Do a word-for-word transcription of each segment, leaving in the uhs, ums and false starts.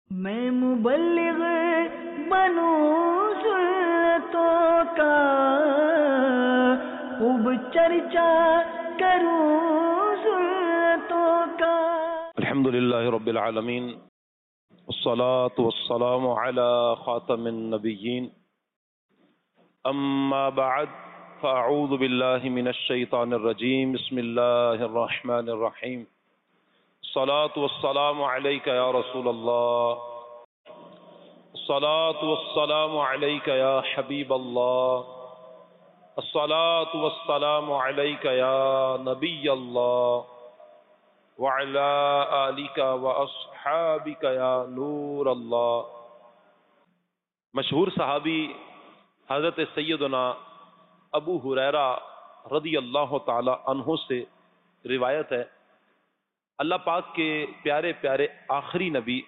میں مبلغ بنوں سنتوں کا، خوب چرچا کروں سنتوں کا۔ الحمدللہ رب العالمین، والصلاة والسلام على خاتم النبیین، اما بعد فاعوذ باللہ من الشیطان الرجیم، بسم اللہ الرحمن الرحیم۔ الصلاة والسلام علیک یا رسول اللہ، الصلاة والسلام علیک یا حبیب اللہ، الصلاة والسلام علیک یا نبی اللہ، وعلی آلک واصحابک یا نور اللہ۔ مشہور صحابی حضرت سیدنا ابو ہریرہ رضی اللہ تعالی عنہ سے روایت ہے، اللہ پاک کے پیارے پیارے آخری نبی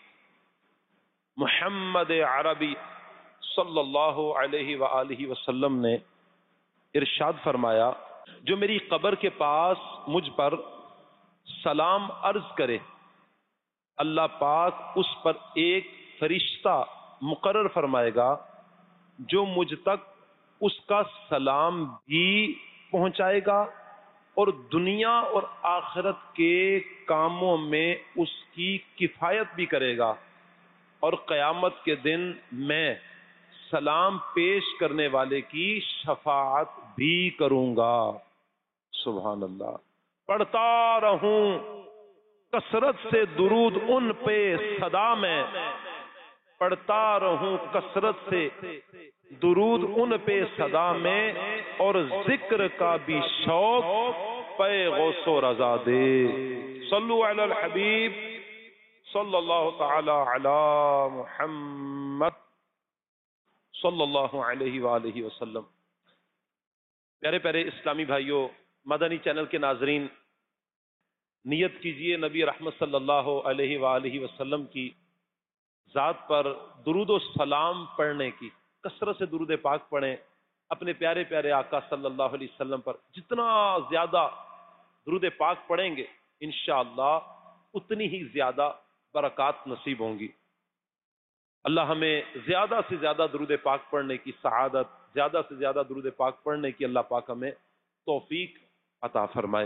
محمد عربی صلی اللہ علیہ وآلہ وسلم نے ارشاد فرمایا، جو میری قبر کے پاس مجھ پر سلام عرض کرے، اللہ پاک اس پر ایک فرشتہ مقرر فرمائے گا جو مجھ تک اس کا سلام بھی پہنچائے گا اور دنیا اور آخرت کے کاموں میں اس کی کفایت بھی کرے گا، اور قیامت کے دن میں سلام پیش کرنے والے کی شفاعت بھی کروں گا۔ سبحان اللہ۔ پڑھتا رہوں کثرت سے درود ان پہ صدا میں، پڑھتا رہوں کثرت سے درود ان پہ صدا میں، اور ذکر کا بھی شوق پے غوث و رضا دے۔ صلو علی الحبیب صلی اللہ تعالی علی محمد صلی اللہ علیہ وآلہ وسلم۔ پیارے پیارے اسلامی بھائیوں، مدنی چینل کے ناظرین، نیت کیجئے نبی رحمت صلی اللہ علیہ وآلہ وسلم کی ذات پر درود و سلام پڑھنے کی، کثرت سے درود پاک پڑھیں اپنے پیارے پیارے آقا صلی اللہ علیہ وسلم پر۔ جتنا زیادہ درود پاک پڑھیں گے انشاءاللہ اتنی ہی زیادہ برکات نصیب ہوں گی۔ اللہ ہمیں زیادہ سے زیادہ درود پاک پڑھنے کی سعادت، زیادہ سے زیادہ درود پاک پڑھنے کی اللہ پاک ہمیں توفیق عطا فرمائے۔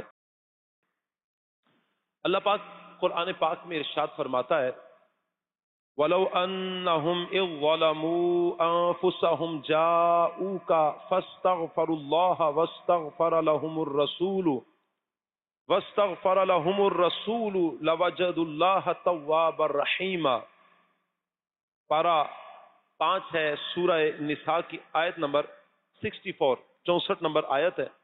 اللہ پاک قرآن پاک میں ارشاد فرماتا ہے، وَلَوْ أَنَّهُمْ إِذْ ظَلَمُوا أَنفُسَهُمْ جَاءُوكَ فَاسْتَغْفَرُوا اللَّهَ وَاسْتَغْفَرَ لَهُمُ الرَّسُولُ وَاسْتَغْفَرَ لَهُمُ الرَّسُولُ لَوَجَدُوا اللَّهَ تَوَّابًا رَحِيمًا۔ پارہ پانچ ہے، سورہ نساء کی آیت نمبر چونسٹھ، چونسٹھ نمبر آیت ہے۔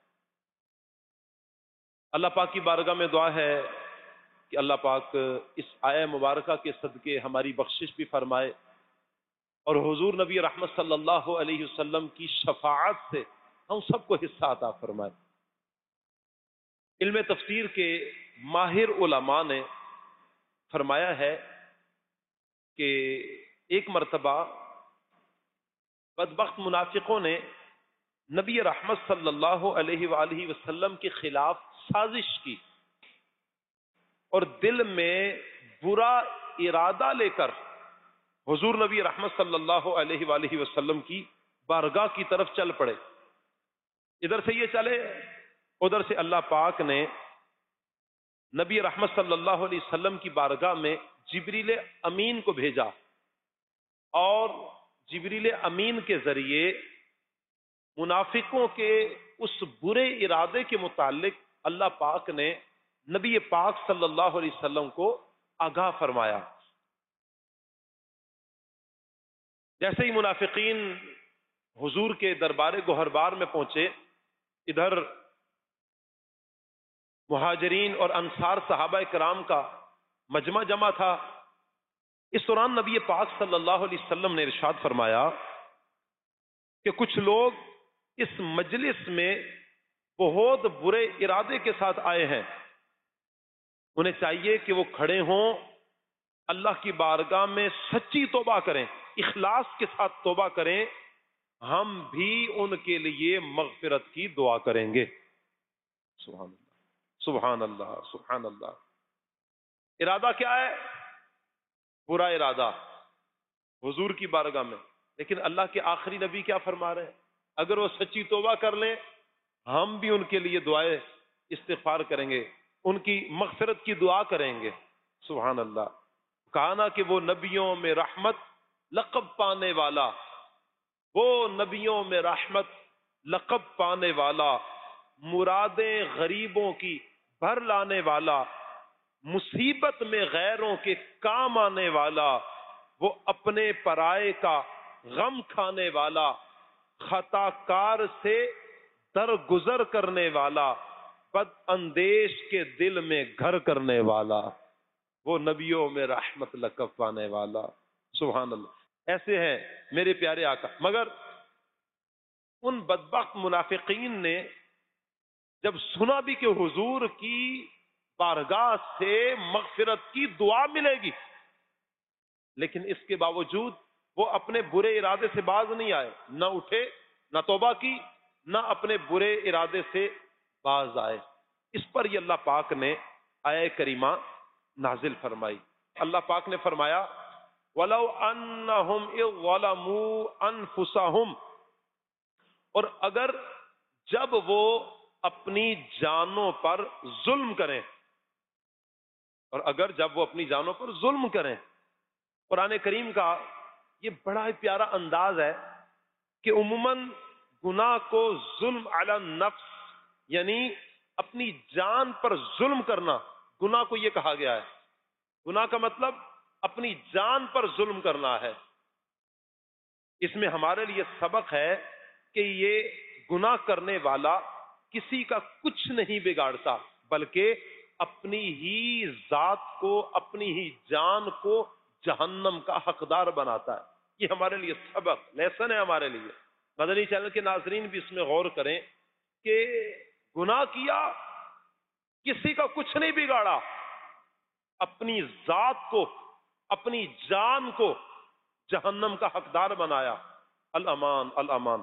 اللہ پاک کی بارگاہ میں دعا ہے کہ اللہ پاک اس آیہ مبارکہ کے صدقے ہماری بخشش بھی فرمائے، اور حضور نبی رحمت صلی اللہ علیہ وسلم کی شفاعت سے ہم سب کو حصہ عطا فرمائے۔ علم تفسیر کے ماہر علماء نے فرمایا ہے کہ ایک مرتبہ بدبخت منافقوں نے نبی رحمت صلی اللہ علیہ وآلہ وسلم کے خلاف سازش کی، اور دل میں برا ارادہ لے کر حضور نبی رحمت صلی اللہ علیہ وآلہ وسلم کی بارگاہ کی طرف چل پڑے۔ ادھر سے یہ چلے، ادھر سے اللہ پاک نے نبی رحمت صلی اللہ علیہ وسلم کی بارگاہ میں جبریل امین کو بھیجا، اور جبریل امین کے ذریعے منافقوں کے اس برے ارادے کے متعلق اللہ پاک نے نبی پاک صلی اللہ علیہ وسلم کو آگاہ فرمایا۔ جیسے ہی منافقین حضور کے دربار گوہربار میں پہنچے، ادھر مہاجرین اور انصار صحابہ کرام کا مجمع جمع تھا۔ اس دوران نبی پاک صلی اللہ علیہ وسلم نے ارشاد فرمایا کہ کچھ لوگ اس مجلس میں بہت برے ارادے کے ساتھ آئے ہیں، انہیں چاہیے کہ وہ کھڑے ہوں، اللہ کی بارگاہ میں سچی توبہ کریں، اخلاص کے ساتھ توبہ کریں، ہم بھی ان کے لیے مغفرت کی دعا کریں گے۔ سبحان اللہ، سبحان اللہ، سبحان اللہ۔ ارادہ کیا ہے؟ برا ارادہ، حضور کی بارگاہ میں. لیکن اللہ کے آخری نبی کیا فرما رہے ہیں؟ اگر وہ سچی توبہ کر لیں ہم بھی ان کے لیے دعائیں استغفار کریں گے، ان کی مغفرت کی دعا کریں گے. سبحان اللہ. کہا نا کہ وہ نبیوں میں رحمت لقب پانے والا، وہ نبیوں میں رحمت لقب پانے والا، مرادیں غریبوں کی بھر لانے والا، مصیبت میں غیروں کے کام آنے والا، وہ اپنے پرائے کا غم کھانے والا، خطا کار سے درگزر کرنے والا، بد اندیش کے دل میں گھر کرنے والا، وہ نبیوں میں رحمت لقب پانے والا. سبحان اللہ. ایسے ہیں میرے پیارے آقا. مگر ان بدبخت منافقین نے جب سنا بھی کہ حضور کی بارگاہ سے مغفرت کی دعا ملے گی، لیکن اس کے باوجود وہ اپنے برے ارادے سے باز نہیں آئے، نہ اٹھے، نہ توبہ کی، نہ اپنے برے ارادے سے باز آئے. اس پر یہ اللہ پاک نے آیہ کریمہ نازل فرمائی. اللہ پاک نے فرمایا وَلَوْ أَنَّهُمْ إِذْ ظَلَمُوا أَنفُسَهُمْ، اور اگر جب وہ اپنی جانوں پر ظلم کریں، اور اگر جب وہ اپنی جانوں پر ظلم کریں. قرآن کریم کا یہ بڑا ہی پیارا انداز ہے کہ عموماً گناہ کو ظلم علی النفس، یعنی اپنی جان پر ظلم کرنا، گناہ کو یہ کہا گیا ہے. گناہ کا مطلب اپنی جان پر ظلم کرنا ہے. اس میں ہمارے لیے سبق ہے کہ یہ گناہ کرنے والا کسی کا کچھ نہیں بگاڑتا، بلکہ اپنی ہی ذات کو، اپنی ہی جان کو جہنم کا حقدار بناتا ہے. یہ ہمارے لیے سبق، لیسن ہے ہمارے لیے. مدنی چینل کے ناظرین بھی اس میں غور کریں کہ گناہ کیا، کسی کا کچھ نہیں بگاڑا، اپنی ذات کو، اپنی جان کو جہنم کا حقدار بنایا. الامان الامان.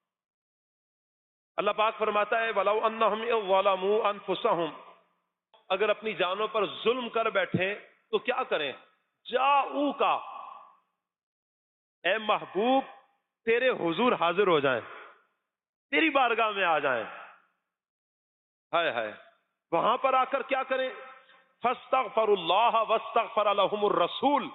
اللہ پاک فرماتا ہے وَلَوْ أَنَّهُمْ إِذْ ظَلَمُوا أَنفُسَهُمْ، اگر اپنی جانوں پر ظلم کر بیٹھیں تو کیا کریں؟ جاؤ کا، اے محبوب تیرے حضور حاضر ہو جائیں، تیری بارگاہ میں آ جائیں. ہائے ہائے. وہاں پر آ کر کیا کریں؟ فَاسْتَغْفَرُوا اللَّهَ وَاسْتَغْفَرَ لَهُمُ الرَّسُولُ،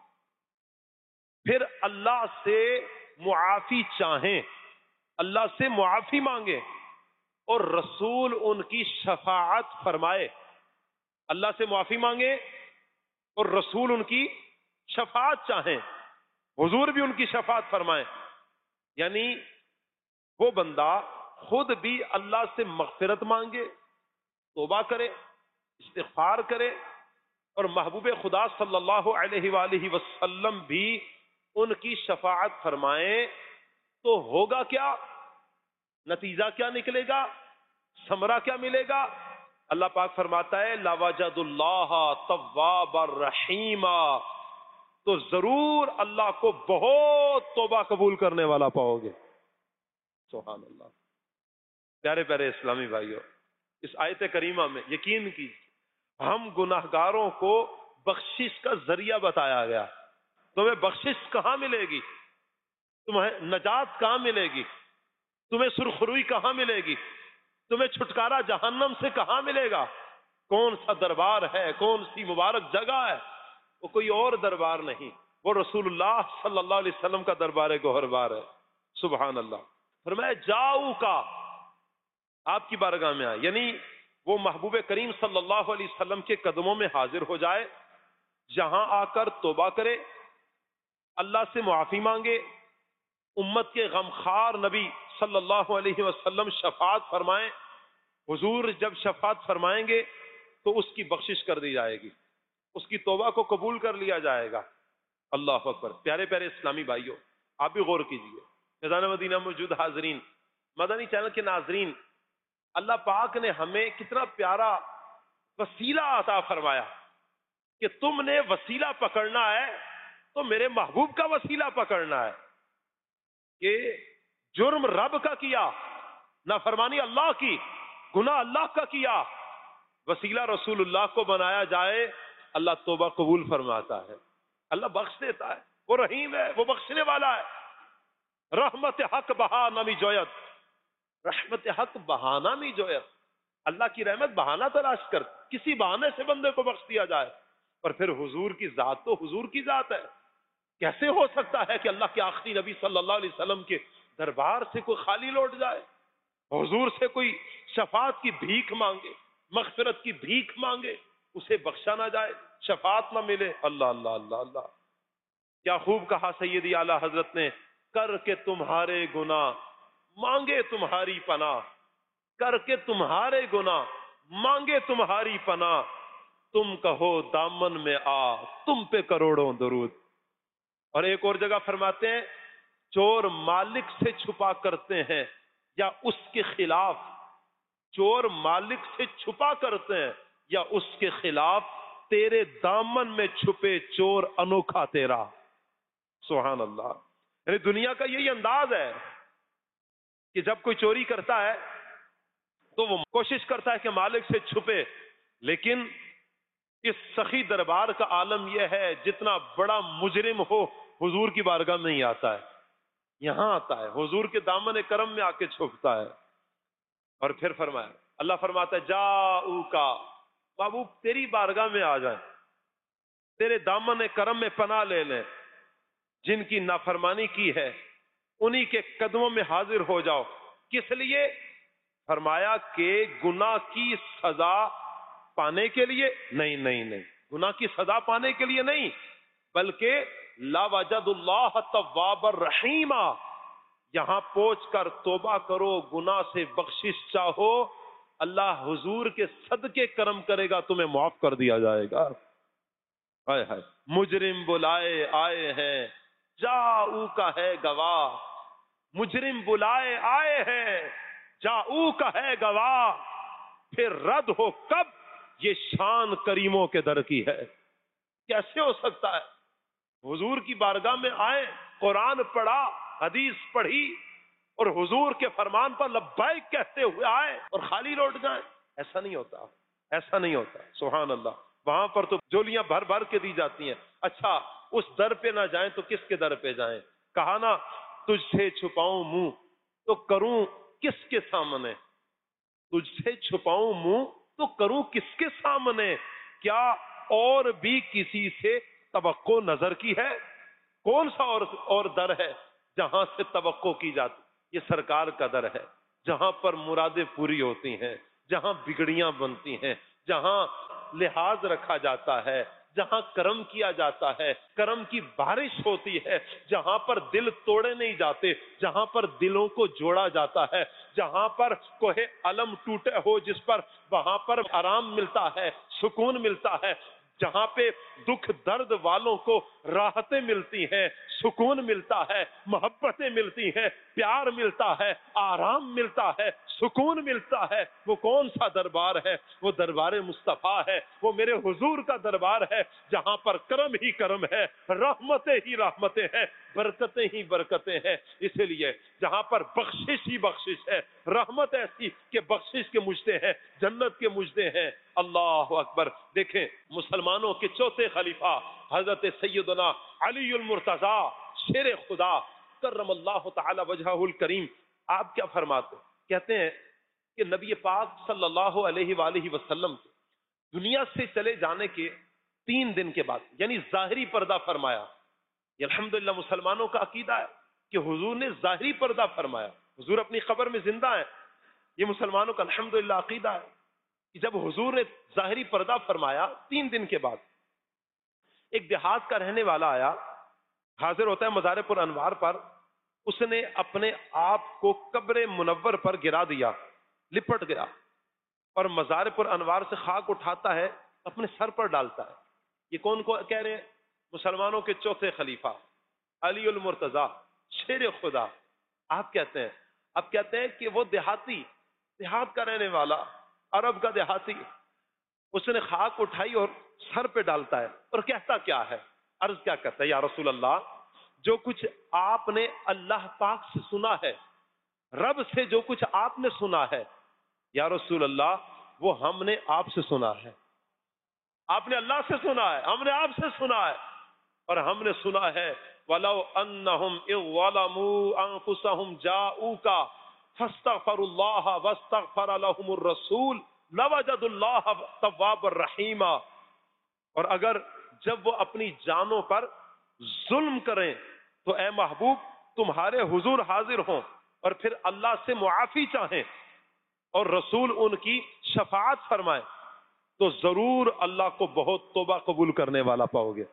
پھر اللہ سے معافی چاہیں، اللہ سے معافی مانگے، اور رسول ان کی شفاعت فرمائے. اللہ سے معافی مانگے اور رسول ان کی شفاعت چاہیں، حضور بھی ان کی شفاعت فرمائیں. یعنی وہ بندہ خود بھی اللہ سے مغفرت مانگے، توبہ کرے، استغفار کرے، اور محبوب خدا صلی اللہ علیہ وآلہ وسلم بھی ان کی شفاعت فرمائیں. تو ہوگا کیا؟ نتیجہ کیا نکلے گا؟ ثمرہ کیا ملے گا؟ اللہ پاک فرماتا ہے لَوَجَدُ اللَّهَ تَوَّابًا رَحِيمًا، تو ضرور اللہ کو بہت توبہ قبول کرنے والا پاؤ گے. سبحان اللہ. پیارے پیارے اسلامی بھائیوں، اس آیت کریمہ میں یقین کیجیے ہم گناہگاروں کو بخشش کا ذریعہ بتایا گیا. تمہیں بخشش کہاں ملے گی؟ تمہیں نجات کہاں ملے گی؟ تمہیں سرخروئی کہاں ملے گی؟ تمہیں چھٹکارا جہنم سے کہاں ملے گا؟ کون سا دربار ہے، کون سی مبارک جگہ ہے؟ وہ کوئی اور دربار نہیں، وہ رسول اللہ صلی اللہ علیہ وسلم کا دربار گوہر بار ہے. سبحان اللہ. فرمایا جاؤ کا، آپ کی بارگاہ میں آئے، یعنی وہ محبوب کریم صلی اللہ علیہ وسلم کے قدموں میں حاضر ہو جائے، جہاں آ کر توبہ کرے، اللہ سے معافی مانگے، امت کے غمخوار نبی صلی اللہ علیہ وسلم شفاعت فرمائیں. حضور جب شفاعت فرمائیں گے تو اس کی بخشش کر دی جائے گی، اس کی توبہ کو قبول کر لیا جائے گا. اللہ اکبر. پیارے پیارے اسلامی بھائیوں، آپ بھی غور کیجئے. فیضان مدینہ موجود حاضرین، مدنی چینل کے ناظرین، اللہ پاک نے ہمیں کتنا پیارا وسیلہ عطا فرمایا کہ تم نے وسیلہ پکڑنا ہے تو میرے محبوب کا وسیلہ پکڑنا ہے. کہ جرم رب کا کیا، نافرمانی اللہ کی، گناہ اللہ کا کیا، وسیلہ رسول اللہ کو بنایا جائے، اللہ توبہ قبول فرماتا ہے، اللہ بخش دیتا ہے. وہ رحیم ہے، وہ بخشنے والا ہے۔ رحمت حق بہا نمی جویت، رحمت حق بہانہ نہیں جویت، اللہ کی رحمت بہانہ تلاش کر، کسی بہانے سے بندے کو بخش دیا جائے۔ اور پھر حضور کی ذات تو حضور کی ذات ہے، کیسے ہو سکتا ہے کہ اللہ کے آخری نبی صلی اللہ علیہ وسلم کے دربار سے کوئی خالی لوٹ جائے، حضور سے کوئی شفاعت کی بھیک مانگے، مغفرت کی بھیک مانگے، اسے بخشا نہ جائے، شفاعت نہ ملے۔ اللہ اللہ اللہ اللہ، کیا خوب کہا سیدی اعلی حضرت نے، کر کے تمہارے گناہ مانگے تمہاری پناہ، کر کے تمہارے گناہ مانگے تمہاری پناہ، تم کہو دامن میں آ تم پہ کروڑوں درود۔ اور ایک اور جگہ فرماتے ہیں، چور مالک سے چھپا کرتے ہیں یا اس کے خلاف، چور مالک سے چھپا کرتے ہیں یا اس کے خلاف، تیرے دامن میں چھپے چور انوکھا تیرا۔ سبحان اللہ، یعنی دنیا کا یہی انداز ہے کہ جب کوئی چوری کرتا ہے تو وہ کوشش کرتا ہے کہ مالک سے چھپے، لیکن اس سخی دربار کا عالم یہ ہے، جتنا بڑا مجرم ہو حضور کی بارگاہ میں نہیں آتا ہے، یہاں آتا ہے، حضور کے دامن کرم میں آ کے چھپتا ہے۔ اور پھر فرمایا، اللہ فرماتا ہے جاؤ کا، محبوب تیری بارگاہ میں آ جائیں، تیرے دامن کرم میں پناہ لے لیں، جن کی نافرمانی کی ہے انہی کے قدموں میں حاضر ہو جاؤ۔ کس لیے؟ فرمایا کہ گناہ کی سزا پانے کے لیے نہیں نہیں نہیں، گناہ کی سزا پانے کے لیے نہیں، بلکہ لا وجد اللہ تواب الرحیم، یہاں پہنچ کر توبہ کرو، گناہ سے بخشش چاہو، اللہ حضور کے صدقے کرم کرے گا، تمہیں معاف کر دیا جائے گا۔ ہائے ہائے، مجرم بلائے آئے ہیں جاؤ کا ہے گواہ، مجرم بلائے آئے ہیں جاؤ کا ہے گواہ، پھر رد ہو کب یہ شان کریموں کے در کی ہے۔ کیسے ہو سکتا ہے حضور کی بارگاہ میں آئے، قرآن پڑھا، حدیث پڑھی، اور حضور کے فرمان پر لبیک کہتے ہوئے آئے اور خالی لوٹ جائیں؟ ایسا نہیں ہوتا، ایسا نہیں ہوتا۔ سبحان اللہ، وہاں پر تو جولیاں بھر بھر کے دی جاتی ہیں۔ اچھا اس در پہ نہ جائیں تو کس کے در پہ جائیں؟ کہا نا تجھ سے چھپاؤں منہ تو کروں کس کے سامنے، تجھ سے چھپاؤں منہ تو کروں کس کے سامنے، کیا اور بھی کسی سے توقع نظر کی ہے؟ کون سا اور اور در ہے جہاں سے توقع کی جاتی؟ یہ سرکار کا در ہے، جہاں پر مرادیں پوری ہوتی ہیں، جہاں بگڑیاں بنتی ہیں، جہاں لحاظ رکھا جاتا ہے، جہاں کرم کیا جاتا ہے، کرم کی بارش ہوتی ہے، جہاں پر دل توڑے نہیں جاتے، جہاں پر دلوں کو جوڑا جاتا ہے، جہاں پر کوہ علم ٹوٹے ہو جس پر، وہاں پر آرام ملتا ہے، سکون ملتا ہے، جہاں پہ دکھ درد والوں کو راحتیں ملتی ہیں، سکون ملتا ہے، محبتیں ملتی ہیں، پیار ملتا ہے، آرام ملتا ہے، سکون ملتا ہے، وہ کون سا دربار ہے؟ وہ دربار مصطفیٰ ہے، وہ میرے حضور کا دربار ہے، جہاں پر کرم ہی کرم ہے، رحمتیں ہی رحمتیں ہیں، برکتیں ہی برکتیں ہیں۔ اسی لیے جہاں پر بخشش ہی بخشش ہے، رحمت ایسی کہ بخشش کے مجدے ہیں، جنت کے مجدے ہیں۔ اللہ اکبر۔ دیکھیں مسلمانوں کے چوتھے خلیفہ حضرت سیدنا علی المرتضیٰ شیر خدا کرم اللہ تعالی وجہہ الکریم، آپ کیا فرماتے؟ کہتے ہیں کہ نبی پاک صلی اللہ علیہ وآلہ وسلم دنیا سے چلے جانے کے تین دن کے بعد، یعنی ظاہری پردہ فرمایا۔ یہ الحمدللہ مسلمانوں کا عقیدہ ہے کہ حضور نے ظاہری پردہ فرمایا، حضور اپنی قبر میں زندہ ہیں، یہ مسلمانوں کا الحمدللہ عقیدہ ہے کہ جب حضور نے ظاہری پردہ فرمایا تین دن کے بعد، ایک دیہات کا رہنے والا آیا، حاضر ہوتا ہے مزار پر انوار پر، اس نے اپنے آپ کو قبر منور پر گرا دیا، لپٹ گیا، اور مزار پر انوار سے خاک اٹھاتا ہے، اپنے سر پر ڈالتا ہے۔ یہ کون کو کہہ رہے ہیں؟ مسلمانوں کے چوتھے خلیفہ علی المرتضیٰ شیر خدا۔ آپ کہتے ہیں آپ کہتے ہیں کہ وہ دیہاتی، دیہات کا رہنے والا، عرب کا دیہاتی، اس نے خاک اٹھائی اور سر پہ ڈالتا ہے، اور کہتا کیا ہے؟ عرض کیا کرتا ہے؟ یا رسول اللہ، جو کچھ آپ نے اللہ پاک سے سنا ہے، رب سے جو کچھ آپ نے سنا ہے، یا رسول اللہ وہ ہم نے آپ سے سنا ہے۔ آپ نے اللہ سے سنا ہے، ہم نے آپ سے سنا ہے، اور ہم نے سنا ہے وَلَوْ أَنَّهُمْ إِذْ ظَلَمُوا أَنفُسَهُمْ جَاءُوكَ فَاسْتَغْفَرُوا اللَّهَ وَاسْتَغْفَرَ لَهُمُ الرَّسُولُ لَوَجَدُوا اللَّهَ تَوَّابًا رَحِيمًا. اور اگر جب وہ اپنی جانوں پر ظلم کریں تو اے محبوب تمہارے حضور حاضر ہوں اور پھر اللہ سے معافی چاہیں اور رسول ان کی شفاعت فرمائے تو ضرور اللہ کو بہت توبہ قبول کرنے والا پاؤ گے.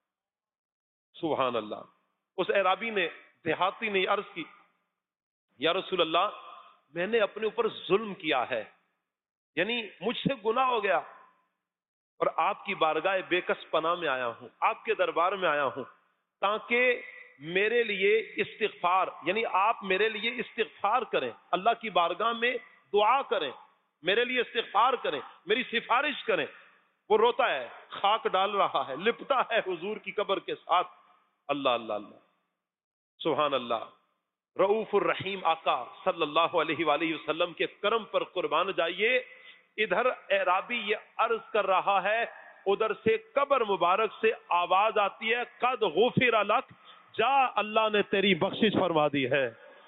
سبحان اللہ. اس اعرابی نے دیہاتی نے عرض کی یا رسول اللہ میں نے اپنے اوپر ظلم کیا ہے, یعنی مجھ سے گناہ ہو گیا اور آپ کی بارگاہ بے کس پناہ میں آیا ہوں, آپ کے دربار میں آیا ہوں تاکہ میرے لیے استغفار یعنی آپ میرے لیے استغفار کریں, اللہ کی بارگاہ میں دعا کریں, میرے لیے استغفار کریں, میری سفارش کریں. وہ روتا ہے, خاک ڈال رہا ہے, لپٹا ہے حضور کی قبر کے ساتھ. اللہ اللہ اللہ سبحان اللہ. رؤوف الرحیم آقا صلی اللہ علیہ وآلہ وسلم کے کرم پر قربان جائیے. ادھر اعرابی یہ عرض کر رہا ہے, ادھر سے قبر مبارک سے آواز آتی ہے قد غفر لک, جا اللہ نے تیری بخشش فرما دی ہے.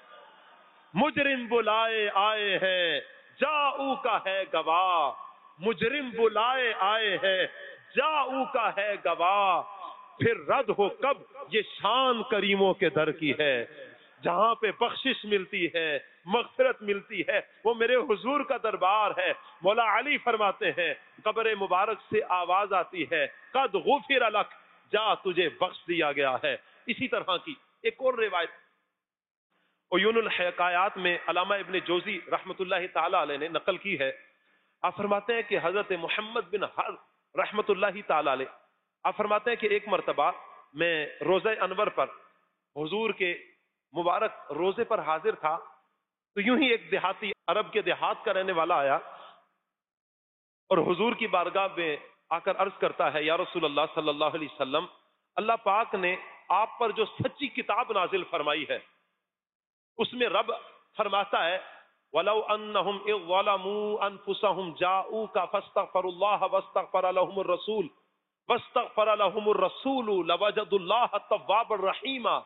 مجرم بلائے آئے ہیں جاؤ کا ہے گواہ, مجرم بلائے آئے ہیں جاؤ کا ہے گواہ. پھر رد ہو کب یہ شان کریموں کے در کی ہے, جہاں پہ بخشش ملتی ہے مغفرت ملتی ہے وہ میرے حضور کا دربار ہے. مولا علی فرماتے ہیں قبر مبارک سے آواز آتی ہے قد غفر لک, جا تجھے بخش دیا گیا ہے. اسی طرح کی ایک اور روایت عیون الحکایات میں علامہ ابن جوزی رحمت اللہ تعالی علیہ نے نقل کی ہے. آپ فرماتے ہیں کہ حضرت محمد بن حرب رحمت اللہ تعالی علیہ آپ فرماتے ہیں کہ ایک مرتبہ میں روزہ انور پر حضور کے مبارک روزے پر حاضر تھا تو یوں ہی ایک دیہاتی عرب کے دیہات کا رہنے والا آیا اور حضور کی بارگاہ میں آ کر عرض کرتا ہے یا رسول اللہ صلی اللہ علیہ وسلم, اللہ پاک نے آپ پر جو سچی کتاب نازل فرمائی ہے اس میں رب فرماتا ہے وَلَوْ أَنَّهُمْ إِذْ ظَلَمُوا أَنفُسَهُمْ جَاءُوكَ فَاسْتَغْفَرُوا اللَّهَ وَاسْتَغْفَرَ لَهُمُ الرَّسُولُ وَاسْتَغْفَرَ لَهُمُ الرَّسُولُ لَوَجَدُوا اللَّهَ تَوَّابًا رَحِيمًا.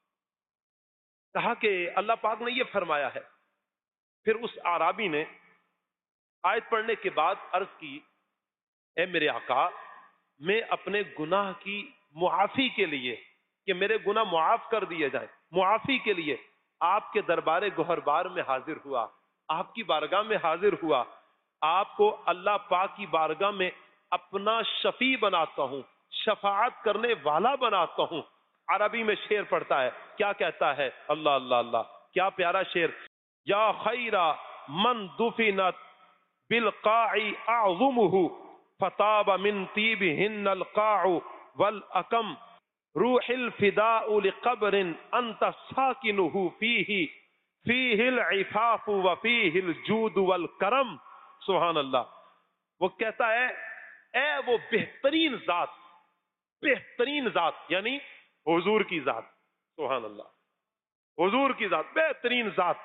کہا کہ اللہ پاک نے یہ فرمایا ہے. پھر اس اعرابی نے آیت پڑھنے کے بعد عرض کی اے میرے آقا میں اپنے گناہ کی معافی کے لیے کہ میرے گناہ معاف کر دیے جائیں معافی کے لیے آپ کے دربار گوہربار میں حاضر ہوا, آپ کی بارگاہ میں حاضر ہوا, آپ کو اللہ پاک کی بارگاہ میں اپنا شفیع بناتا ہوں, شفاعت کرنے والا بناتا ہوں. عربی میں شعر پڑھتا ہے, کیا کہتا ہے, اللہ اللہ اللہ کیا پیارا شعر. یا خیر من دفنت بالقاع اعظمه فطاب من طیبهن القاع والاکم روح الفداء لقبر انت ساکنه فيه فيه العفاف وفيه الجود والکرم. سبحان اللہ. وہ کہتا ہے اے وہ بہترین ذات, بہترین ذات یعنی حضور کی ذات. سبحان اللہ. حضور کی ذات بہترین ذات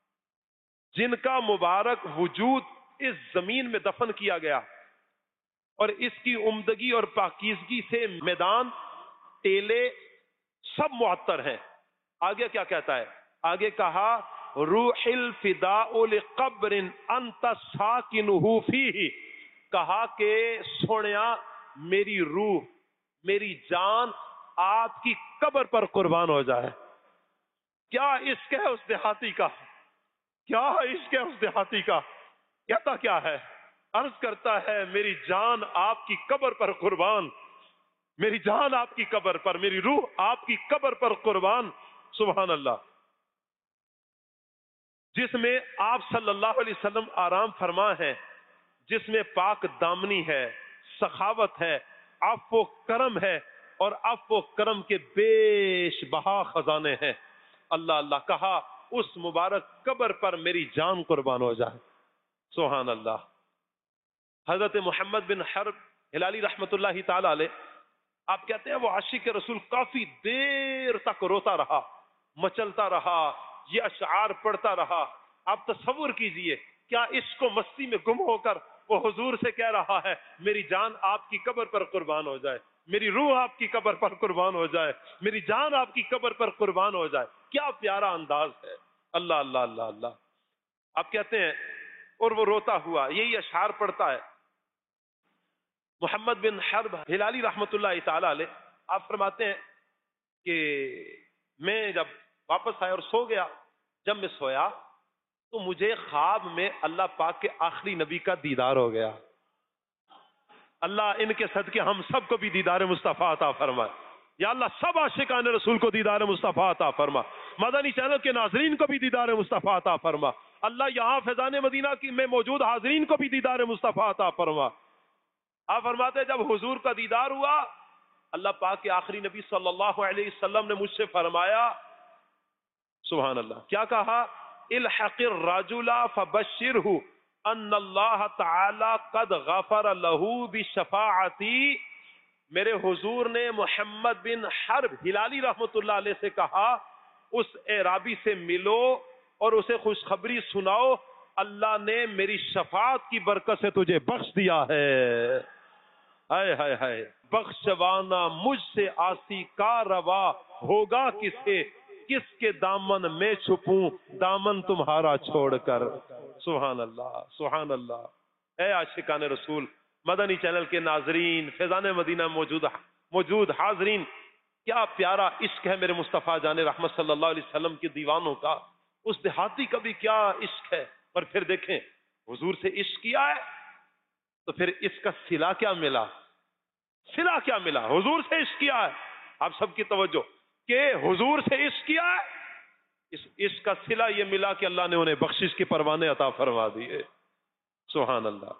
جن کا مبارک وجود اس زمین میں دفن کیا گیا اور اس کی عمدگی اور پاکیزگی سے میدان ٹیلے سب معطر ہیں. آگے کیا کہتا ہے, آگے کہا روح الفداء لقبر انت ساکنہ فیہ, کہا کہ سونیا میری روح میری جان آپ کی قبر پر قربان ہو جائے. کیا عشق ہے اس دیہاتی کا, کیا عشق ہے اس دیہاتی کا. کہتا کیا ہے, عرض کرتا ہے میری جان آپ کی قبر پر قربان, میری جان آپ کی قبر پر, میری روح آپ کی قبر پر قربان. سبحان اللہ. جس میں آپ صلی اللہ علیہ وسلم آرام فرما ہے, جس میں پاک دامنی ہے, سخاوت ہے, عفو و کرم ہے اور عفو و کرم کے بیش بہا خزانے ہیں. اللہ اللہ کہا اس مبارک قبر پر میری جان قربان ہو جائے. سبحان اللہ. حضرت محمد بن حرب ہلالی رحمت اللہ تعالی علیہ آپ کہتے ہیں وہ عاشق رسول کافی دیر تک روتا رہا, مچلتا رہا, یہ اشعار پڑھتا رہا. آپ تصور کیجئے کیا عشق و مستی میں گم ہو کر وہ حضور سے کہہ رہا ہے میری جان آپ کی قبر پر قربان ہو جائے, میری روح آپ کی قبر پر قربان ہو جائے، میری جان آپ کی قبر پر قربان ہو جائے. کیا پیارا انداز ہے. اللہ اللہ اللہ اللہ. آپ کہتے ہیں اور وہ روتا ہوا یہی اشعار پڑھتا ہے. محمد بن حرب ہلالی رحمت اللہ تعالی علیہ آپ فرماتے ہیں کہ میں جب واپس آیا اور سو گیا، جب میں سویا تو مجھے خواب میں اللہ پاک کے آخری نبی کا دیدار ہو گیا. اللہ ان کے صدقے ہم سب کو بھی دیدار مصطفیٰ عطا فرمائے. یا اللہ سب عاشقان رسول کو دیدار مصطفیٰ عطا فرما. مدنی چینل کے ناظرین کو بھی دیدار مصطفیٰ عطا فرما. اللہ یہاں فیضان مدینہ کی میں موجود حاضرین کو بھی دیدار مصطفیٰ عطا فرما. آپ فرماتے ہیں جب حضور کا دیدار ہوا، اللہ پاک کے آخری نبی صلی اللہ علیہ وسلم نے مجھ سے فرمایا، سبحان اللہ، کیا کہا؟ الحق الرجل فبشرہ ان اللہ تعالی قد غفر لہ بشفاعتی. میرے حضور نے محمد بن حرب ہلالی رحمت اللہ علیہ سے کہا اس اعرابی سے ملو اور اسے خوشخبری سناؤ، اللہ نے میری شفاعت کی برکت سے تجھے بخش دیا ہے. ہائے ہائے ہائے. بخشوانا مجھ سے آسی کا روا ہوگا کسے، کس کے دامن میں چھپوں دامن تمہارا چھوڑ کر. سبحان اللہ سبحان اللہ. اے عاشقان رسول، مدنی چینل کے ناظرین، فیضان مدینہ موجود موجود حاضرین، کیا پیارا عشق ہے میرے مصطفیٰ جان رحمت صلی اللہ علیہ وسلم کے دیوانوں کا. اس دیہاتی کا بھی کیا عشق ہے. اور پھر دیکھیں حضور سے عشق کیا ہے تو پھر اس کا صلہ کیا ملا. صلہ کیا ملا؟ حضور سے عشق کیا ہے. آپ سب کی توجہ کہ حضور سے عشق کیا ہے، اس عشق کا صلہ یہ ملا کہ اللہ نے انہیں بخشش کے پروانے عطا فرما دیے. سبحان اللہ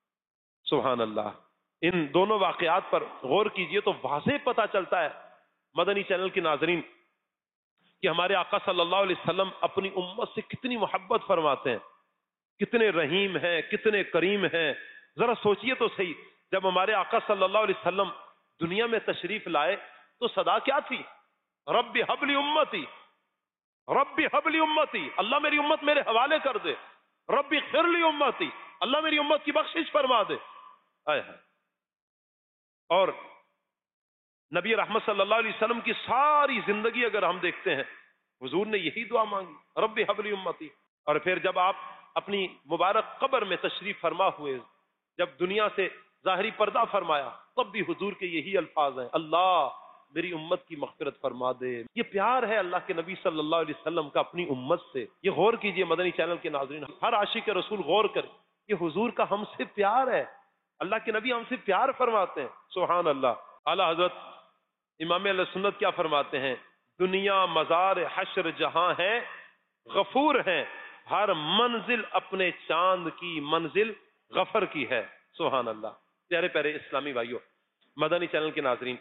سبحان اللہ. ان دونوں واقعات پر غور کیجئے تو واضح پتہ چلتا ہے مدنی چینل کے ناظرین کہ ہمارے آقا صلی اللہ علیہ وسلم اپنی امت سے کتنی محبت فرماتے ہیں، کتنے رحیم ہیں، کتنے کریم ہیں. ذرا سوچئے تو صحیح، جب ہمارے آقا صلی اللہ علیہ وسلم دنیا میں تشریف لائے تو صدا کیا تھی؟ رب حب لی امتی، رب حب لی امتی، اللہ میری امت میرے حوالے کر دے. رب اغفر لی امتی، اللہ میری امت کی بخشش فرما دے. آئے ہے. اور نبی رحمت صلی اللہ علیہ وسلم کی ساری زندگی اگر ہم دیکھتے ہیں، حضور نے یہی دعا مانگی، رب حب لی امتی. اور پھر جب آپ اپنی مبارک قبر میں تشریف فرما ہوئے، جب دنیا سے ظاہری پردہ فرمایا، تب بھی حضور کے یہی الفاظ ہیں، اللہ میری امت کی مغفرت فرما دے. یہ پیار ہے اللہ کے نبی صلی اللہ علیہ وسلم کا اپنی امت سے. یہ غور کیجئے مدنی چینل کے ناظرین، ہر عاشق رسول غور کرے، یہ حضور کا ہم سے پیار ہے. اللہ کے نبی ہم سے پیار فرماتے ہیں. سبحان اللہ. اعلیٰ حضرت امام اہل سنت کیا فرماتے ہیں؟ دنیا مزار حشر جہاں ہے غفور ہے، ہر منزل اپنے چاند کی منزل غفر کی ہے. سبحان اللہ. پیارے پیارے اسلامی بھائیوں، مدنی چینل کے ناظرین،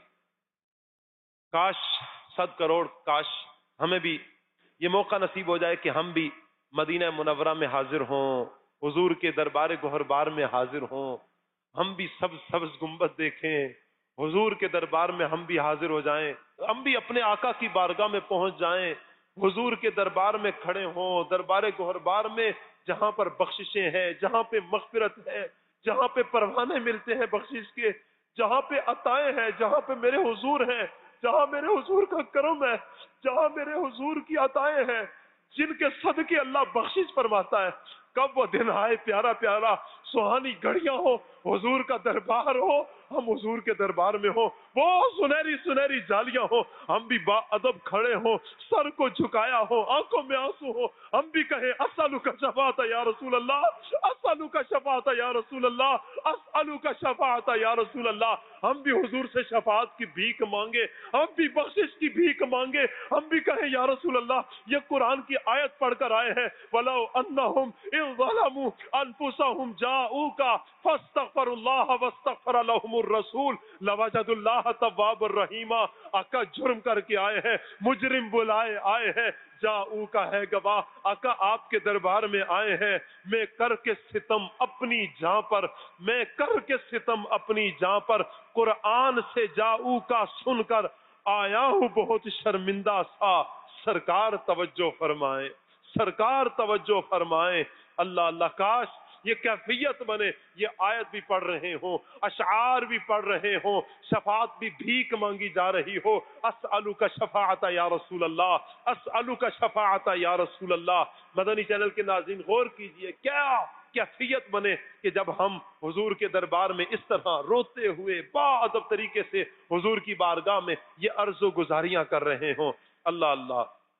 کاش صد کروڑ کاش ہمیں بھی یہ موقع نصیب ہو جائے کہ ہم بھی مدینہ منورہ میں حاضر ہوں، حضور کے دربار گہربار میں حاضر ہوں، ہم بھی سب سبز گنبد دیکھیں، حضور کے دربار میں ہم بھی حاضر ہو جائیں، ہم بھی اپنے آقا کی بارگاہ میں پہنچ جائیں، حضور کے دربار میں کھڑے ہوں، دربار گہربار میں جہاں پر بخششیں ہیں، جہاں پہ مغفرت ہے، جہاں پہ پروانے ملتے ہیں بخشش کے، جہاں پہ عطائیں ہیں، جہاں پہ میرے حضور ہیں، جہاں میرے حضور کا کرم ہے، جہاں میرے حضور کی عطائیں ہیں، جن کے صدقے اللہ بخشش فرماتا ہے. کب وہ دن آئے پیارا پیارا، سہانی گھڑیاں ہو، حضور کا دربار ہو، ہم حضور کے دربار میں ہو، وہ سنہری سنہری جالیاں ہو، ہم بھی با ادب کھڑے ہو، سر کو جھکایا ہو، آنکھوں میں آنسو ہو، ہم بھی کہیں اسالک شفاعت یا رسول اللہ، اسالک شفاعت یا رسول اللہ، اسالک شفاعت یا رسول اللہ. ہم بھی حضور سے شفاعت کی بھیک مانگے، ہم بھی بخشش کی بھیک مانگے، ہم بھی کہیں یا رسول اللہ. یہ قرآن کی آیت پڑھ کر آئے ہیں، وَلَوْ أَنَّهُمْ إِذْ ظَلَمُوا أَنفُسَهُمْ جَاءُوكَ فَاسْتَغْفَرُوا اللَّهَ وَاسْتَغْفَرَ لَهُمُ الرَّسُولُ لَوَجَدُوا اللَّهَ تَوَّابًا رَحِيمًا. آقا جرم کر کے آئے ہیں، مجرم بلائے آئے ہیں، جاؤ کا ہے گواہ، آقا آپ کے دربار میں آئے ہیں، میں کر کے ستم اپنی جاں پر، میں کر کے ستم اپنی جاں پر، قرآن سے جاؤ کا سن کر آیا ہوں بہت شرمندہ سا. سرکار توجہ فرمائیں، سرکار توجہ فرمائیں. اللہ اللہ، کاش یہ کیفیت بنے، یہ آیت بھی پڑھ رہے ہوں، اشعار بھی پڑھ رہے ہوں، شفاعت بھی بھیک مانگی جا رہی ہو، اسألک شفاعت یا رسول اللہ، اسألک شفاعت یا رسول اللہ۔ مدنی چینل کے ناظرین غور کیجئے، کیا کیفیت بنے کہ جب ہم حضور کے دربار میں اس طرح روتے ہوئے با ادب طریقے سے حضور کی بارگاہ میں یہ عرض و گزاریاں کر رہے ہوں۔ اللہ اللہ۔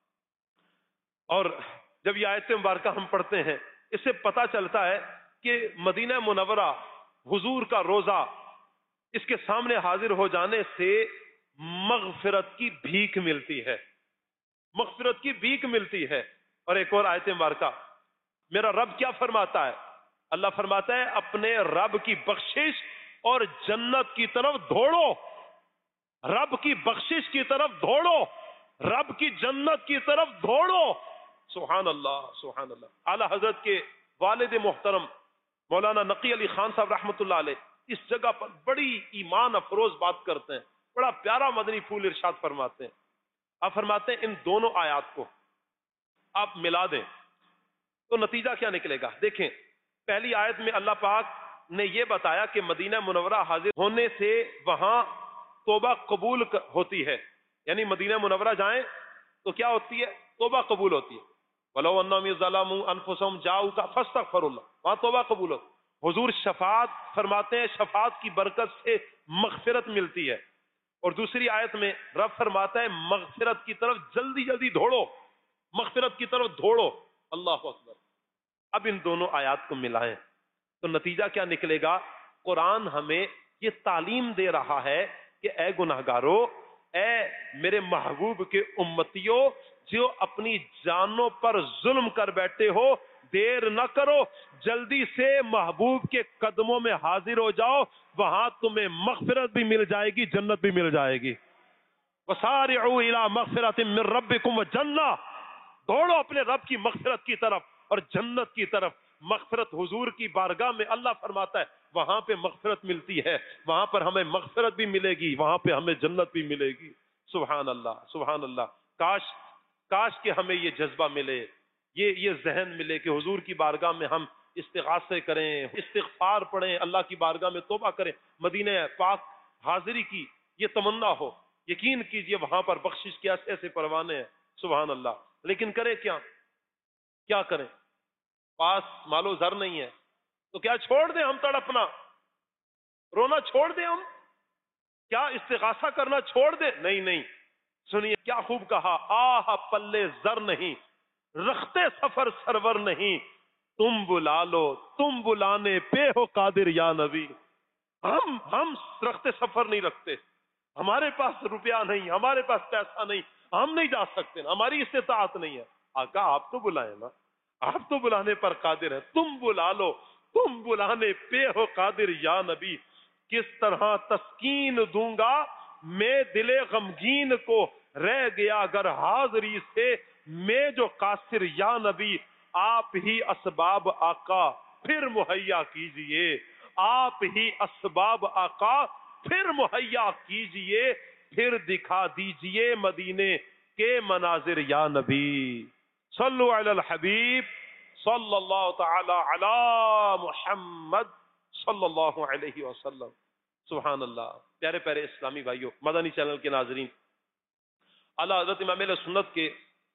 اور جب یہ آیت مبارکہ ہم پڑھتے ہیں، اس سے پتہ چلتا ہے کہ مدینہ منورہ حضور کا روزہ، اس کے سامنے حاضر ہو جانے سے مغفرت کی بھیک ملتی ہے، مغفرت کی بھیک ملتی ہے۔ اور ایک اور آیت مبارکہ، میرا رب کیا فرماتا ہے؟ اللہ فرماتا ہے اپنے رب کی بخشش اور جنت کی طرف دوڑو، رب کی بخشش کی طرف دوڑو، رب کی جنت کی طرف دوڑو۔ سبحان اللہ، سبحان اللہ۔ اعلی حضرت کے والد محترم مولانا نقی علی خان صاحب رحمۃ اللہ علیہ اس جگہ پر بڑی ایمان افروز بات کرتے ہیں، بڑا پیارا مدنی پھول ارشاد فرماتے ہیں۔ آپ فرماتے ہیں ان دونوں آیات کو آپ ملا دیں تو نتیجہ کیا نکلے گا؟ دیکھیں، پہلی آیت میں اللہ پاک نے یہ بتایا کہ مدینہ منورہ حاضر ہونے سے وہاں توبہ قبول ہوتی ہے، یعنی مدینہ منورہ جائیں تو کیا ہوتی ہے؟ توبہ قبول ہوتی ہے۔ وَلَوْ أَنَّهُمْ ظَلَمُوا أَنفُسَهُمْ جَاءُوكَ فَاسْتَغْفَرُوا اللَّهَ، وہاں توبہ قبول ہوتی ہے۔ حضور شفاعت فرماتے ہیں، شفاعت کی برکت سے مغفرت ملتی ہے۔ اور دوسری آیت میں رب فرماتا ہے مغفرت کی طرف جلدی جلدی دوڑو، مغفرت کی طرف دوڑو۔ اللہ اکبر۔ اب ان دونوں آیات کو ملائیں تو نتیجہ کیا نکلے گا؟ قرآن ہمیں یہ تعلیم دے رہا ہے کہ اے گناہگارو، اے میرے محبوب کے امتیوں جو اپنی جانوں پر ظلم کر بیٹھے ہو، دیر نہ کرو، جلدی سے محبوب کے قدموں میں حاضر ہو جاؤ، وہاں تمہیں مغفرت بھی مل جائے گی، جنت بھی مل جائے گی۔ وَسَارِعُوا إِلَى مَغْفِرَةٍ مِّن رَبِّكُمْ وَجَنَّةٍ، دوڑو اپنے رب کی مغفرت کی طرف اور جنت کی طرف۔ مغفرت حضور کی بارگاہ میں اللہ فرماتا ہے وہاں پہ مغفرت ملتی ہے، وہاں پر ہمیں مغفرت بھی ملے گی، وہاں پہ ہمیں جنت بھی ملے گی۔ سبحان اللہ، سبحان اللہ۔ کاش کاش کہ ہمیں یہ جذبہ ملے، یہ یہ ذہن ملے کہ حضور کی بارگاہ میں ہم استغاثے کریں، استغفار پڑھیں، اللہ کی بارگاہ میں توبہ کریں، مدینہ پاک حاضری کی یہ تمنا ہو۔ یقین کیجئے وہاں پر بخشش کے ایسے ایسے پروانے ہیں، سبحان اللہ۔ لیکن کریں کیا؟ کیا کریں؟ پاس مال و زر نہیں ہے تو کیا چھوڑ دیں ہم تڑپنا، رونا چھوڑ دیں ہم؟ کیا استغاثہ کرنا چھوڑ دیں؟ نہیں نہیں۔ سنیے کیا خوب کہا، آہ پلے زر نہیں، رختے سفر سرور نہیں، تم بلا لو، تم بلانے پہ ہو قادر یا نبی۔ ہم ہم رختے سفر نہیں رکھتے، ہمارے پاس روپیہ نہیں، ہمارے پاس پیسہ نہیں، ہم نہیں جا سکتے، ہماری استطاعت نہیں ہے۔ آقا آپ تو بلائیں نا، آپ تو بلانے پر قادر ہیں، تم بلا لو، تم بلانے پہ ہو قادر یا نبی۔ کس طرح تسکین دوں گا میں دل غمگین کو، رہ گیا اگر حاضری سے میں جو قاصر یا نبی۔ آپ ہی اسباب آقا پھر مہیا کیجئے، آپ ہی اسباب آقا پھر مہیا کیجئے، پھر دکھا دیجئے مدینے کے مناظر یا نبی۔ صلو علی الحبیب صلی اللہ تعالی علی محمد صلی اللہ علیہ وسلم۔ سبحان اللہ۔ پیارے پیارے اسلامی بھائیوں، مدنی چینل کے ناظرین، اعلیٰ حضرت امام اہل سنت کے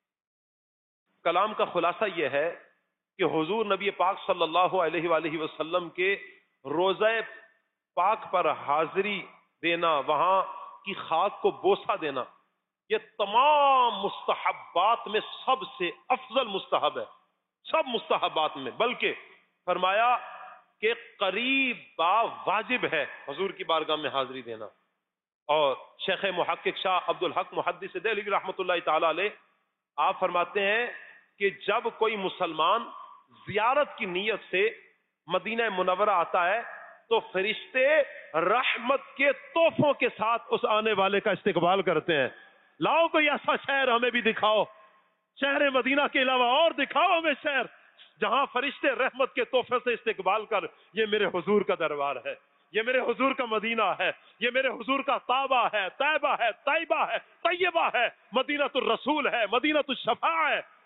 کلام کا خلاصہ یہ ہے کہ حضور نبی پاک صلی اللہ علیہ وآلہ وسلم کے روزہ پاک پر حاضری دینا، وہاں کی خاک کو بوسہ دینا، یہ تمام مستحبات میں سب سے افضل مستحب ہے، سب مستحبات میں، بلکہ فرمایا کہ قریب با واجب ہے حضور کی بارگاہ میں حاضری دینا۔ اور شیخ محقق شاہ عبد الحق محدث دہلوی رحمۃ اللہ تعالی علیہ آپ فرماتے ہیں کہ جب کوئی مسلمان زیارت کی نیت سے مدینہ منورہ آتا ہے تو فرشتے رحمت کے تحفوں کے ساتھ اس آنے والے کا استقبال کرتے ہیں۔ لاؤ کوئی ایسا شہر ہمیں بھی دکھاؤ، شہر مدینہ کے علاوہ اور دکھاؤ ہمیں شہر جہاں فرشتے رحمت کے تحفے سے استقبال کر، یہ میرے حضور کا دربار ہے، یہ میرے حضور کا مدینہ ہے، یہ میرے حضور کا طابہ ہے، طیبہ ہے، طیبہ ہے، طیبہ ہے، مدینہ الرسول ہے، مدینہ الشفاع ہے۔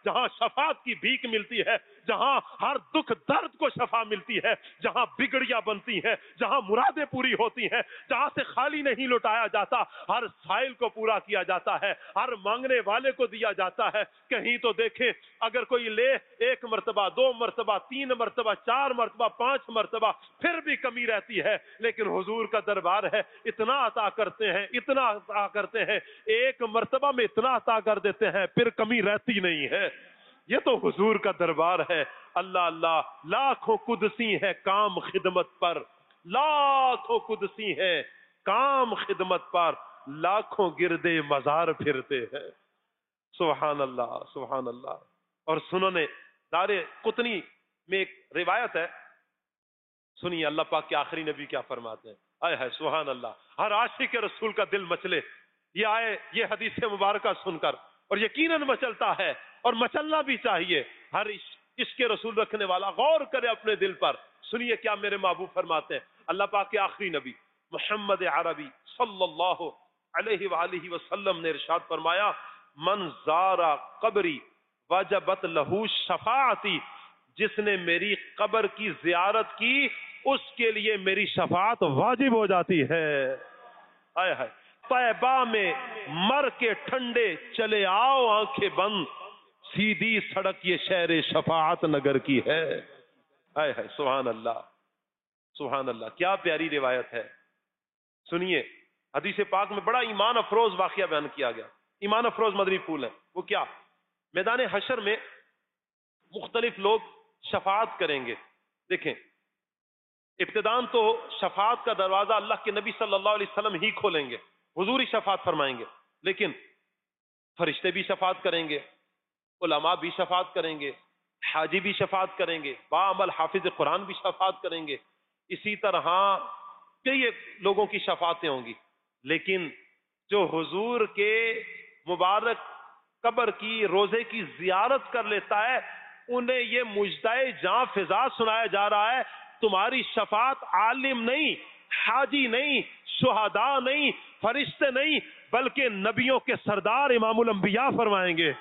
جہاں شفاعت کی بھیک ملتی ہے، جہاں ہر دکھ درد کو شفا ملتی ہے، جہاں بگڑیاں بنتی ہیں، جہاں مرادیں پوری ہوتی ہیں، جہاں سے خالی نہیں لوٹایا جاتا، ہر سائل کو پورا کیا جاتا ہے، ہر مانگنے والے کو دیا جاتا ہے۔ کہیں تو دیکھیں اگر کوئی لے ایک مرتبہ، دو مرتبہ، تین مرتبہ، چار مرتبہ، پانچ مرتبہ، پھر بھی کمی رہتی ہے، لیکن حضور کا دربار ہے، اتنا عطا کرتے ہیں، اتنا عطا کرتے ہیں، ایک مرتبہ میں اتنا عطا کر دیتے ہیں، پھر کمی رہتی نہیں ہے۔ یہ تو حضور کا دربار ہے۔ اللہ اللہ، لاکھوں قدسی ہے کام خدمت پر، لاکھوں قدسی ہے کام خدمت پر، لاکھوں گردے مزار پھرتے ہیں۔ سبحان اللہ، سبحان اللہ۔ اور سنن دار قطنی میں ایک روایت ہے، سنیے اللہ پاک کے آخری نبی کیا فرماتے ہیں۔ آئے ہے سبحان اللہ، ہر عاشق رسول کا دل مچلے یہ آئے یہ حدیث مبارکہ سن کر، اور یقیناً مچلتا ہے اور مچلنا بھی چاہیے۔ ہر عشق رسول رکھنے والا غور کرے اپنے دل پر۔ سنیے کیا میرے محبوب فرماتے ہیں، اللہ پاک کے آخری نبی محمد عربی صلی اللہ علیہ وآلہ وسلم نے ارشاد فرمایا، من زارا قبری وجبت لہو شفاعتی، جس نے میری قبر کی زیارت کی اس کے لیے میری شفاعت واجب ہو جاتی ہے۔ آئے ہائے، طیبہ میں مر کے ٹھنڈے چلے آؤ آنکھیں بند، سیدھی سڑک یہ شہر شفاعت نگر کی ہے۔ آئے ہائے سبحان اللہ، سبحان اللہ، کیا پیاری روایت ہے۔ سنیے حدیث پاک میں بڑا ایمان افروز واقعہ بیان کیا گیا، ایمان افروز مدنی پھول ہے۔ وہ کیا؟ میدان حشر میں مختلف لوگ شفاعت کریں گے۔ دیکھیں ابتدان تو شفاعت کا دروازہ اللہ کے نبی صلی اللہ علیہ وسلم ہی کھولیں گے، حضور ہی شفاعت فرمائیں گے، لیکن فرشتے بھی شفاعت کریں گے، علماء بھی شفاعت کریں گے، حاجی بھی شفاعت کریں گے، باعمل حافظ قرآن بھی شفاعت کریں گے، اسی طرح کئی لوگوں کی شفاعتیں ہوں گی، لیکن جو حضور کے مبارک قبر کی روزے کی زیارت کر لیتا ہے انہیں یہ مجدائے جاں فضا سنایا جا رہا ہے، تمہاری شفاعت عالم نہیں، حاجی نہیں، شہداء نہیں، فرشتے نہیں، بلکہ نبیوں کے سردار امام الانبیاء فرمائیں گے۔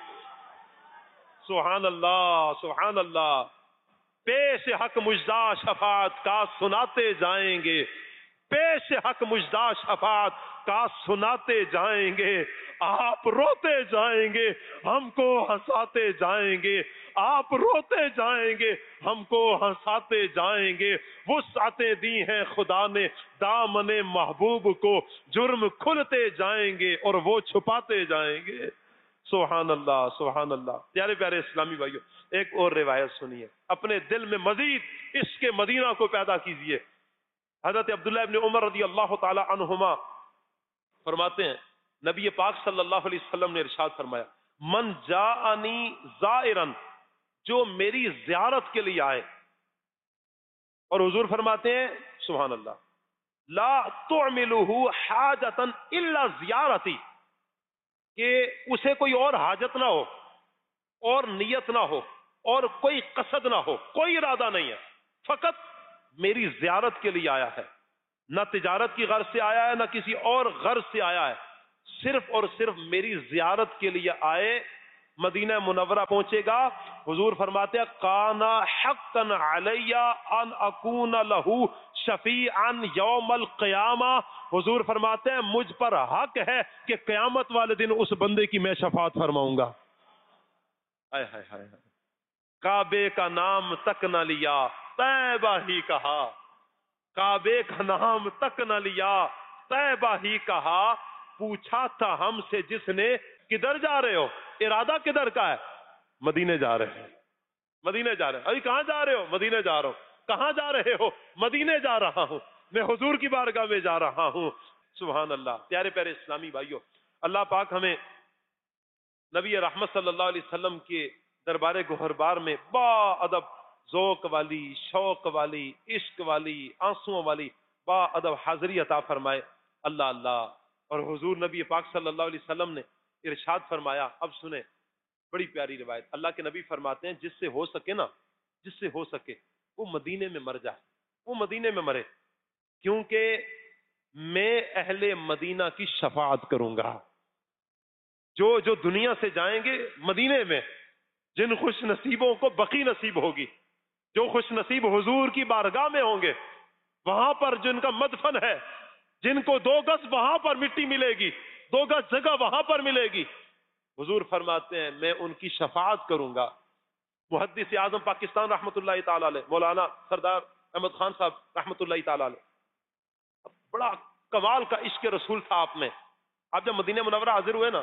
سبحان اللہ، سبحان اللہ، پیش حق مجدہ شفاعت کا سناتے جائیں گے، پیش حق مجدہ شفاعت کا سناتے جائیں گے، آپ روتے جائیں گے ہم کو ہنساتے جائیں گے، آپ روتے جائیں گے ہم کو ہنساتے جائیں گے، وسعتیں دی ہیں خدا نے دامن محبوب کو، جرم کھلتے جائیں گے اور وہ چھپاتے جائیں گے۔ سبحان اللہ، سبحان اللہ۔ پیارے پیارے اسلامی بھائیوں، ایک اور روایت سنیے، اپنے دل میں مزید عشق مدینہ کو پیدا کیجئے۔ حضرت عبداللہ ابن عمر رضی اللہ تعالی عنہما فرماتے ہیں، نبی پاک صلی اللہ علیہ وسلم نے ارشاد فرمایا، من جاءنی زائرن، جو میری زیارت کے لیے آئے، اور حضور فرماتے ہیں سبحان اللہ، لا تعملہ حاجتا الا زیارتی، کہ اسے کوئی اور حاجت نہ ہو اور نیت نہ ہو اور کوئی قصد نہ ہو، کوئی ارادہ نہیں ہے، فقط میری زیارت کے لیے آیا ہے، نہ تجارت کی غرض سے آیا ہے نہ کسی اور غرض سے آیا ہے، صرف اور صرف میری زیارت کے لیے آئے، مدینہ منورہ پہنچے گا، حضور فرماتے ہیں کانا حقا علی ان اکون لہ شفیعا یوم القیامہ، حضور فرماتے ہیں مجھ پر حق ہے کہ قیامت والے دن اس بندے کی میں شفاعت فرماؤں گا۔ ہائے ہائے ہائے، کعبے کا نام تک نہ لیا طیبہ ہی کہا، کعبے کا نام تک نہ لیا طیبہ ہی کہا، پوچھا تھا ہم سے جس نے کدھر جا رہے ہو، ارادہ کدھر کا ہے، مدینے جا رہے ہیں، مدینے جا رہے ہیں، ابھی کہاں جا رہے ہو، مدینے جا رہا ہوں، کہاں جا رہے ہو، مدینے جا رہا ہوں، میں حضور کی بارگاہ میں جا رہا ہوں۔ سبحان اللہ۔ پیارے پیارے اسلامی بھائیوں، اللہ پاک ہمیں نبی رحمت صلی اللہ علیہ وسلم کے دربار گوہربار میں با ادب ذوق والی، شوق والی، عشق والی، آنسوؤں والی با ادب حاضری عطا فرمائے۔ اللہ اللہ۔ اور حضور نبی پاک صلی اللہ علیہ وسلم نے ارشاد فرمایا، اب سنیں بڑی پیاری روایت، اللہ کے نبی فرماتے ہیں جس سے ہو سکے نا، جس سے ہو سکے وہ مدینے میں مر جائے، وہ مدینے میں مرے، کیونکہ میں اہل مدینہ کی شفاعت کروں گا۔ جو جو دنیا سے جائیں گے مدینے میں، جن خوش نصیبوں کو بقی نصیب ہوگی، جو خوش نصیب حضور کی بارگاہ میں ہوں گے، وہاں پر جن کا مدفن ہے، جن کو دو گز وہاں پر مٹی ملے گی، دو گز جگہ وہاں پر ملے گی، حضور فرماتے ہیں میں ان کی شفاعت کروں گا۔ محدث اعظم پاکستان رحمت اللہ تعالی علیہ مولانا سردار احمد خان صاحب رحمت اللہ تعالی علیہ، بڑا کمال کا عشق رسول تھا آپ میں۔ آپ جب مدینہ منورہ حاضر ہوئے نا،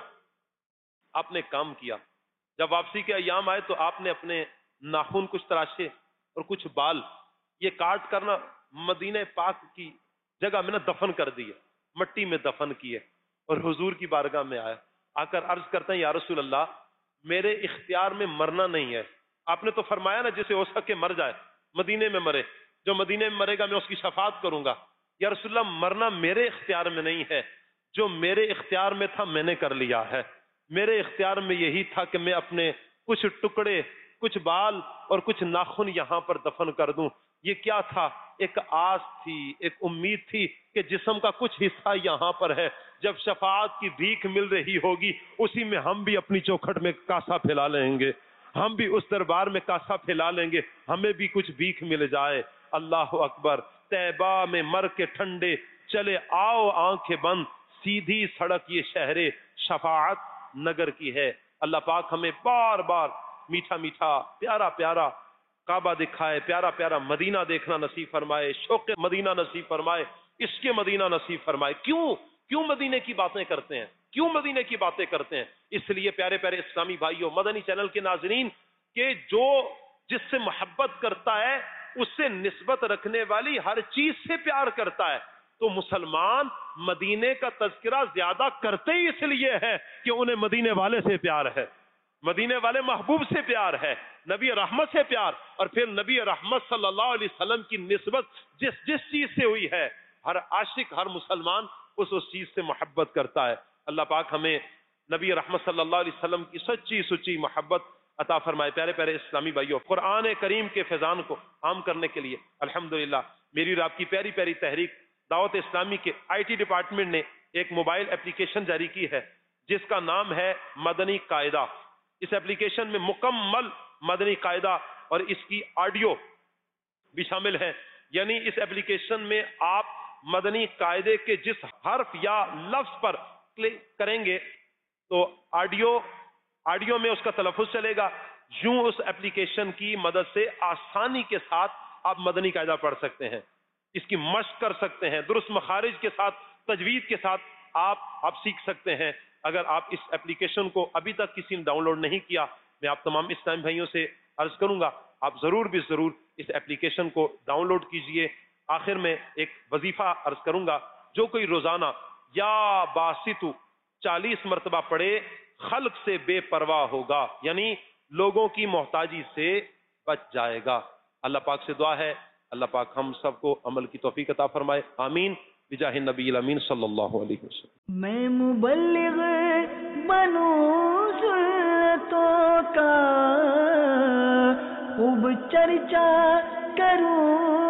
آپ نے کام کیا، جب واپسی کے ایام آئے تو آپ نے اپنے ناخن کچھ تراشے اور کچھ بال یہ کاٹ کرنا مدینہ پاک کی جگہ میں نا دفن کر دیے، مٹی میں دفن کیے، اور حضور کی بارگاہ میں آئے، آ کر عرض کرتے ہیں یا رسول اللہ میرے اختیار میں مرنا نہیں ہے، آپ نے تو فرمایا نا جسے ہو سکے مر جائے، مدینے میں مرے، جو مدینے میں مرے گا میں اس کی شفاعت کروں گا۔ یا رسول اللہ مرنا میرے اختیار میں نہیں ہے، جو میرے اختیار میں تھا میں نے کر لیا ہے، میرے اختیار میں یہی تھا کہ میں اپنے کچھ ٹکڑے، کچھ بال اور کچھ ناخن یہاں پر دفن کر دوں۔ یہ کیا تھا؟ ایک آس تھی، ایک امید تھی کہ جسم کا کچھ حصہ یہاں پر ہے، جب شفاعت کی بھیک مل رہی ہوگی اسی میں ہم بھی اپنی چوکھٹ میں کاسا پھیلا لیں گے، ہم بھی اس دربار میں کاسا پھیلا لیں گے، ہمیں بھی کچھ بھیک مل جائے۔ اللہ اکبر۔ طیبہ میں مر کے ٹھنڈے چلے آؤ آنکھیں بند، سیدھی سڑک یہ شہر شفاعت نگر کی ہے۔ اللہ پاک ہمیں بار بار میٹھا میٹھا پیارا پیارا کعبہ دکھائے، پیارا پیارا مدینہ دیکھنا نصیب فرمائے، شوق مدینہ نصیب فرمائے، عشق مدینہ نصیب فرمائے۔ کیوں کیوں مدینے کی باتیں کرتے ہیں؟ کیوں مدینے کی باتیں کرتے ہیں؟ اس لیے پیارے پیارے اسلامی بھائیوں، مدنی چینل کے ناظرین، کہ جو جس سے محبت کرتا ہے اس سے نسبت رکھنے والی ہر چیز سے پیار کرتا ہے، تو مسلمان مدینے کا تذکرہ زیادہ کرتے ہی اس لیے ہے کہ انہیں مدینے والے سے پیار ہے، مدینے والے محبوب سے پیار ہے، نبی رحمت سے پیار، اور پھر نبی رحمت صلی اللہ علیہ وسلم کی نسبت جس جس چیز سے ہوئی ہے، ہر عاشق، ہر مسلمان اس اس چیز سے محبت کرتا ہے۔ اللہ پاک ہمیں نبی رحمت صلی اللہ علیہ وسلم کی سچی سچی محبت عطا فرمائے۔ پیارے پیارے اسلامی بھائیوں، قرآن کریم کے فیضان کو عام کرنے کے لیے الحمدللہ میری اور آپ کی پیاری پیاری تحریک دعوت اسلامی کے آئی ٹی ڈپارٹمنٹ نے ایک موبائل اپلیکیشن جاری کی ہے جس کا نام ہے مدنی قاعدہ۔ اس اپلیکیشن میں مکمل مدنی قاعدہ اور اس کی آڈیو بھی شامل ہے، یعنی اس اپلیکیشن میں آپ مدنی قاعدے کے جس حرف یا لفظ پر کلک کریں گے تو آڈیو آڈیو میں اس کا تلفظ چلے گا، یوں اس اپلیکیشن کی مدد سے آسانی کے ساتھ آپ مدنی قاعدہ پڑھ سکتے ہیں، اس کی مشق کر سکتے ہیں، درست مخارج کے ساتھ، تجوید کے ساتھ آپ آپ سیکھ سکتے ہیں۔ اگر آپ اس اپلیکیشن کو ابھی تک کسی نے ڈاؤن لوڈ نہیں کیا، میں آپ تمام اسلامی بھائیوں سے عرض کروں گا آپ ضرور بھی ضرور اس اپلیکیشن کو ڈاؤن لوڈ کیجئے۔ آخر میں ایک وظیفہ عرض کروں گا، جو کوئی روزانہ یا باسطو چالیس مرتبہ پڑھے خلق سے بے پرواہ ہوگا، یعنی لوگوں کی محتاجی سے بچ جائے گا۔ اللہ پاک سے دعا ہے اللہ پاک ہم سب کو عمل کی توفیق عطا فرمائے، آمین بجاہ النبی الامین صلی اللہ علیہ وسلم۔ میں مبلغ بنوں سنتوں کا خوب چرچا کروں